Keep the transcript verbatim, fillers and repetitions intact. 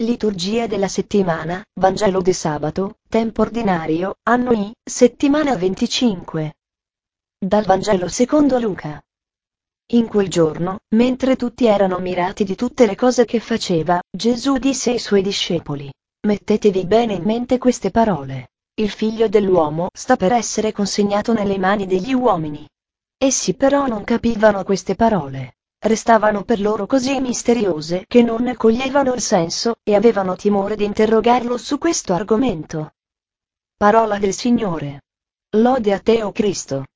Liturgia della settimana, Vangelo di sabato, tempo ordinario, anno I, settimana venticinque. Dal Vangelo secondo Luca. In quel giorno, mentre tutti erano mirati di tutte le cose che faceva, Gesù disse ai suoi discepoli: Mettetevi bene in mente queste parole. Il figlio dell'uomo sta per essere consegnato nelle mani degli uomini. Essi però non capivano queste parole. Restavano per loro così misteriose che non ne coglievano il senso, e avevano timore di interrogarlo su questo argomento. Parola del Signore. Lode a te, o Cristo.